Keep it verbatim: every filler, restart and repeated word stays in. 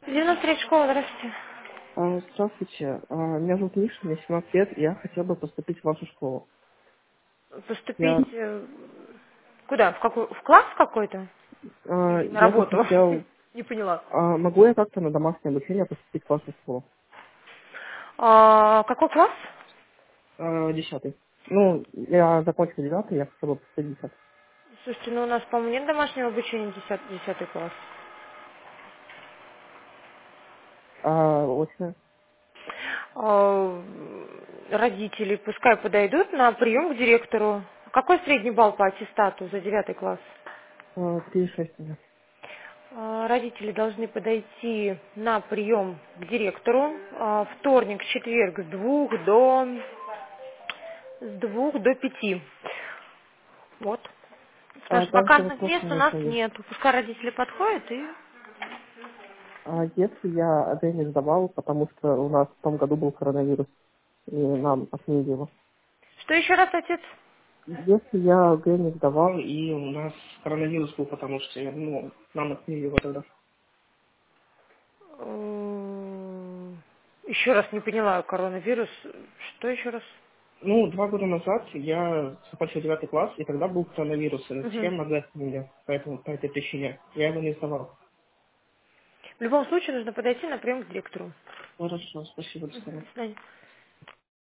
девяносто три школа, здравствуйте. А, Здравствуйте, А, меня зовут Миша, мне семнадцать лет, и я хотел бы поступить в вашу школу. Поступить Я, э, куда? В какой? В класс какой-то? а, Или на я бы работу? хотел, Не поняла. а, могу я как-то на домашнее обучение поступить в вашу школу? А, какой класс? А, Десятый. Ну, я закончил девятый, я хотел бы поступить в десятый. Слушайте, ну у нас, по-моему, нет домашнего обучения десятый, десятый класс. А, очно. А, родители пускай подойдут на прием к директору. Какой средний балл по аттестату за девятый класс? А, три шесть уже. А, Родители должны подойти на прием к директору а, вторник, четверг с двух до с двух до пяти. Вот. Потому А, что также вакантных вопрос у мест у меня нас еще есть. нет. Пускай родители подходят и... А если я АД не сдавал, потому что у нас в том году был коронавирус, и нам отменили его. Что еще раз, отец? Если я АГ не сдавал, и у нас коронавирус был, потому что ну, нам отменили его тогда. М, Еще раз не поняла, коронавирус. Что еще раз? Ну, два года назад я закончил девятый класс, и тогда был коронавирус, и Мгм. все МАГ отменили, поэтому по этой причине. Я его не сдавал. В любом случае нужно подойти на прием к директору. Хорошо, спасибо, до Мгм. свидания. До свидания.